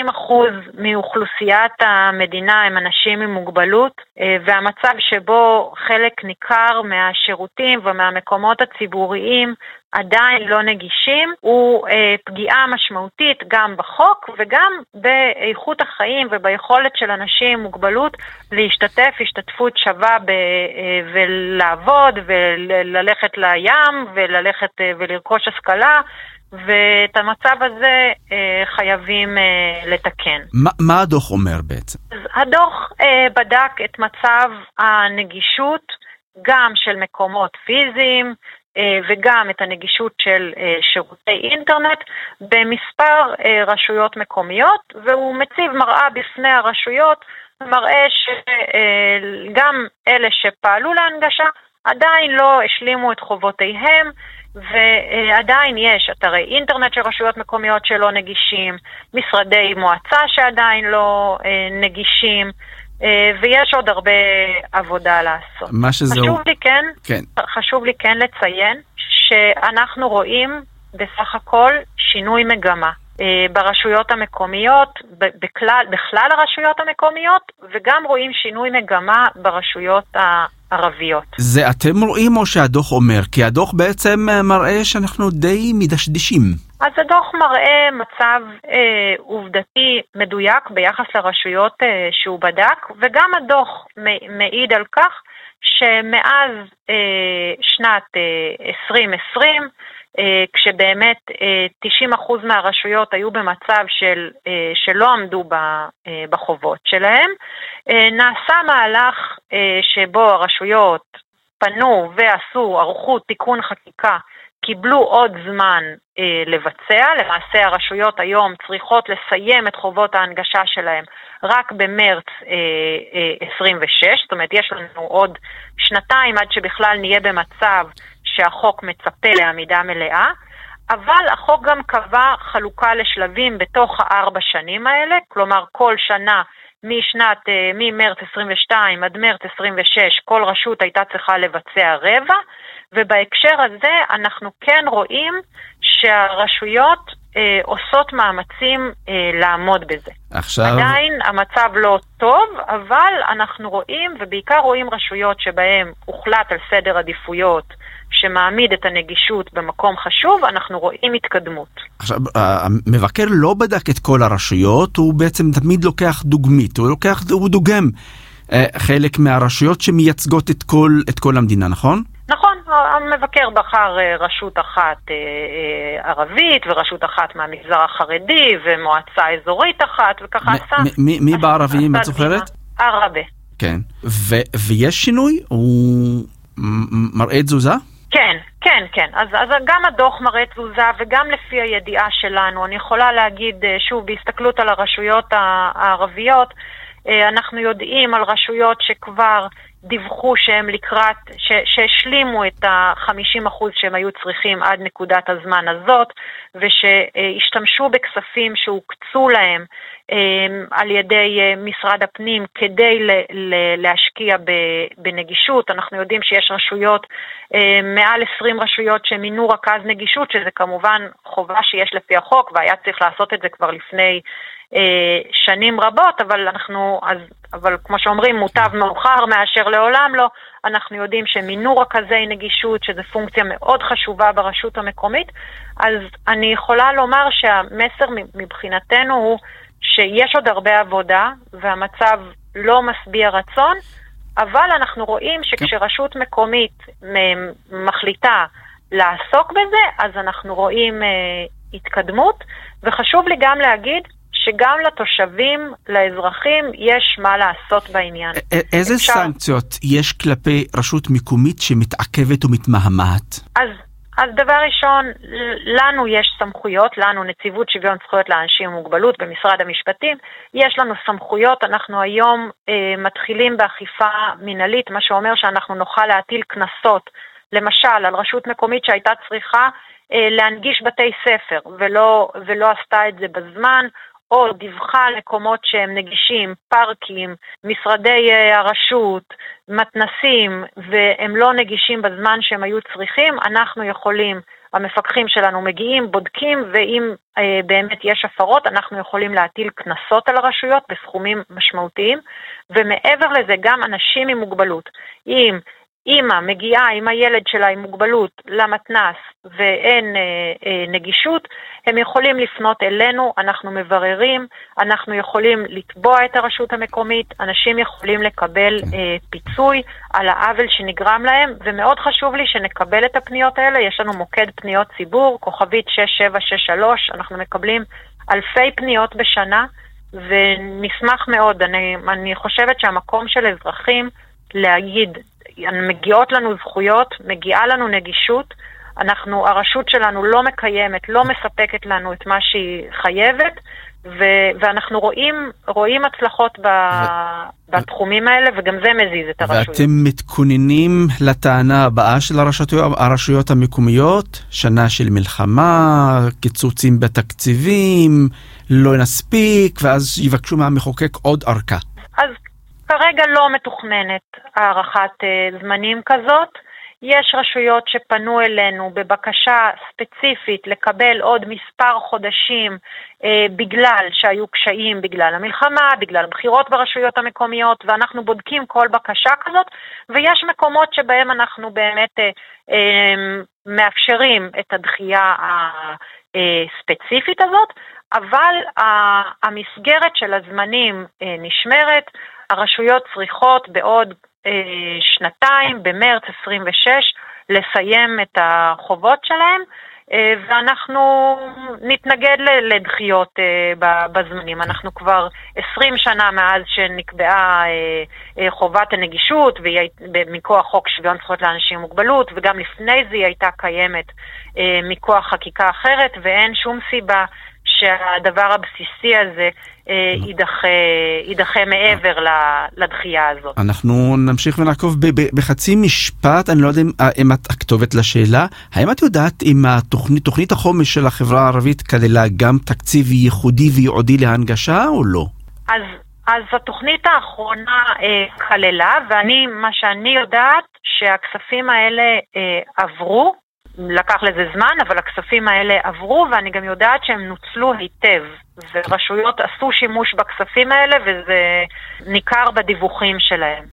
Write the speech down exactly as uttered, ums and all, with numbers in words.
אחוז מאוכלוסיית המדינה הם אנשים עם מוגבלות, והמצב שבו חלק ניכר מהשירותים ומהמקומות הציבוריים עדיין לא נגישים, הוא פגיעה משמעותית גם בחוק וגם באיכות החיים וביכולת של אנשים עם מוגבלות להשתתף השתתפות שווה ולעבוד וללכת לים וללכת ולרכוש השכלה, ואת המצב הזה אה, חייבים אה, לתקן. מה, מה הדוח אומר בעצם? אז הדוח אה, בדק את מצב הנגישות גם של מקומות פיזיים אה, וגם את הנגישות של אה, שירותי אינטרנט במספר אה, רשויות מקומיות, והוא מציב מראה בפני הרשויות, מראה שגם אה, אלה שפעלו להנגשה עדיין לא השלימו את חובותיהם, ועדיין יש אתרי אינטרנט של רשויות מקומיות שלא נגישים, משרדי מועצה שעדיין לא נגישים, ויש עוד הרבה עבודה לעשות. מה שזה חשוב הוא... לי כן, כן. חשוב לי כן לציין שאנחנו רואים בסך הכל שינוי מגמה ברשויות המקומיות, בכלל, בכלל הרשויות המקומיות, וגם רואים שינוי מגמה ברשויות הערביות. זה אתם רואים או שהדוח אומר? כי הדוח בעצם מראה שאנחנו די מדשדשים. אז הדוח מראה מצב אה, עובדתי מדויק ביחס לרשויות אה, שהוא בדק, וגם הדוח מעיד על כך שמאז אה, שנת אה, עשרים עשרים, כשבאמת תשעים אחוז מהרשויות היו במצב של, שלא עמדו בחובות שלהם, נעשה מהלך שבו הרשויות פנו ועשו, ערכו תיקון חקיקה, קיבלו עוד זמן לבצע. למעשה הרשויות היום צריכות לסיים את חובות ההנגשה שלהם רק במרץ עשרים ושש, זאת אומרת יש לנו עוד שנתיים עד שבכלל נהיה במצב שהחוק מצפה לעמידה מלאה, אבל החוק גם קבע חלוקה לשלבים בתוך הארבע שנים האלה, כלומר כל שנה משנת, ממרץ עשרים ושתיים עד מרץ עשרים ושש כל רשות הייתה צריכה לבצע רבע, ובהקשר הזה אנחנו כן רואים שהרשויות אה, עושות מאמצים אה, לעמוד בזה. עכשיו... עדיין המצב לא טוב, אבל אנחנו רואים, ובעיקר רואים רשויות שבהם הוחלט על סדר עדיפויות שמעמיד את הנגישות במקום חשוב, אנחנו רואים התקדמות. עכשיו, המבקר לא בדק את כל הרשויות, הוא בעצם תמיד לוקח דוגמית, הוא לוקח, הוא דוגם חלק מהרשויות שמייצגות את כל, את כל המדינה, נכון? נכון, המבקר בחר רשות אחת ערבית, ורשות אחת מהמגזר החרדי, ומועצה אזורית אחת, וככה עשה... מי בערבים את זוכרת? ערבה. כן, ויש שינוי? הוא מראה תזוזה? כן, כן, כן. אז, אז גם הדוח מראה תזוזה, וגם לפי הידיעה שלנו, אני יכולה להגיד, שוב, בהסתכלות על הרשויות הערביות, אנחנו יודעים על רשויות שכבר דיווחו שהם לקראת, ש, שהשלימו את ה-חמישים אחוז שהם היו צריכים עד נקודת הזמן הזאת, ושהשתמשו בכספים שהוקצו להם על ידי משרד הפנים כדי ל, ל, להשקיע בנגישות. אנחנו יודעים שיש רשויות, מעל עשרים רשויות שמינו רכז נגישות, שזה כמובן חובה שיש לפי החוק, והיה צריך לעשות את זה כבר לפני שנים רבות, אבל אנחנו, אז, אבל כמו שאומרים, מוטב מאוחר מאשר לעולם לא. אנחנו יודעים שמינו רכזי נגישות, שזה פונקציה מאוד חשובה ברשות המקומית, אז אני יכולה לומר שהמסר מבחינתנו הוא שיש עוד הרבה עבודה, והמצב לא משביע רצון, אבל אנחנו רואים שכשרשות מקומית מחליטה לעסוק בזה, אז אנחנו רואים התקדמות, וחשוב לי גם להגיד, שגם לתושבים, לאזרחים, יש מה לעשות בעניין. איזה אפשר... סנקציות יש כלפי רשות מקומית שמתעכבת ומתמהמת? אז, אז דבר ראשון, לנו יש סמכויות, לנו נציבות שוויון זכויות לאנשים עם מוגבלות במשרד המשפטים, יש לנו סמכויות, אנחנו היום אה, מתחילים באכיפה מנהלית, מה שאומר שאנחנו נוכל להטיל קנסות, למשל, על רשות מקומית שהייתה צריכה אה, להנגיש בתי ספר, ולא, ולא עשתה את זה בזמן, או דיווחה על מקומות שהם נגישים, פארקים, משרדי הרשות, מתנסים, והם לא נגישים בזמן שהם היו צריכים, אנחנו יכולים, המפקחים שלנו מגיעים, בודקים, ואם אה, באמת יש הפרות, אנחנו יכולים להטיל קנסות על הרשויות בסכומים משמעותיים, ומעבר לזה גם אנשים עם מוגבלות. אם אמא מגיעה עם הילד שלה עם מוגבלות למתנס ואין אה, אה, נגישות, הם יכולים לפנות אלינו, אנחנו מבררים, אנחנו יכולים לתבוע את הרשות המקומית, אנשים יכולים לקבל אה, פיצוי על העוול שנגרם להם, ומאוד חשוב לי שנקבל את הפניות האלה. יש לנו מוקד פניות ציבור, כוכבית שש שבע שש שלוש, אנחנו מקבלים אלפי פניות בשנה, ונשמח מאוד. אני, אני חושבת שהמקום של אזרחים להגיד, מגיעות לנו זכויות, מגיעה לנו נגישות, אנחנו, הרשות שלנו לא מקיימת, לא מספקת לנו את מה שהיא חייבת, ו- ואנחנו רואים, רואים הצלחות ב- ו- בתחומים האלה, וגם זה מזיז את הרשויות. ואתם מתכוננים לטענה הבאה של הרשויות, הרשויות המקומיות, שנה של מלחמה, קיצוצים בתקציבים, לא נספיק, ואז יבקשו מהמחוקק עוד ארכה. אז כרגע לא מתוכננת הערכת uh, זמנים כזאת. יש רשויות שפנו אלינו בבקשה ספציפית לקבל עוד מספר חודשים אה, בגלל שהיו קשיים, בגלל המלחמה, בגלל בחירות ברשויות המקומיות, ואנחנו בודקים כל בקשה כזאת, ויש מקומות שבהם אנחנו באמת אה, אה, מאפשרים את הדחייה הספציפית הזאת, אבל אה, המסגרת של הזמנים אה, נשמרת. הרשויות צריכות בעוד שנתיים, במרץ עשרים ושש, לסיים את החובות שלהם, ואנחנו נתנגד לדחיות בזמנים. אנחנו כבר עשרים שנה מאז שנקבעה חובת הנגישות, מכוח חוק שוויון זכויות לאנשים עם מוגבלות, וגם לפני זה היא הייתה קיימת מכוח חקיקה אחרת, ואין שום סיבה שהדבר הבסיסי הזה יידחה, יידחה מעבר לדחייה הזאת. אנחנו נמשיך ונעקוב בחצי משפט. אני לא יודע אם את הכתובת לשאלה. האם את יודעת אם התוכנית, תוכנית החומש של החברה הערבית כללה גם תקציב ייחודי וייעודי להנגשה או לא? אז, אז התוכנית האחרונה אה, כללה, ואני, מה שאני יודעת, שהכספים האלה אה, עברו, לקח לזה זמן, אבל הכספים האלה עברו, ואני גם יודעת שהם נוצלו היטב, ורשויות עשו שימוש בכספים האלה, וזה ניכר בדיווחים שלהם.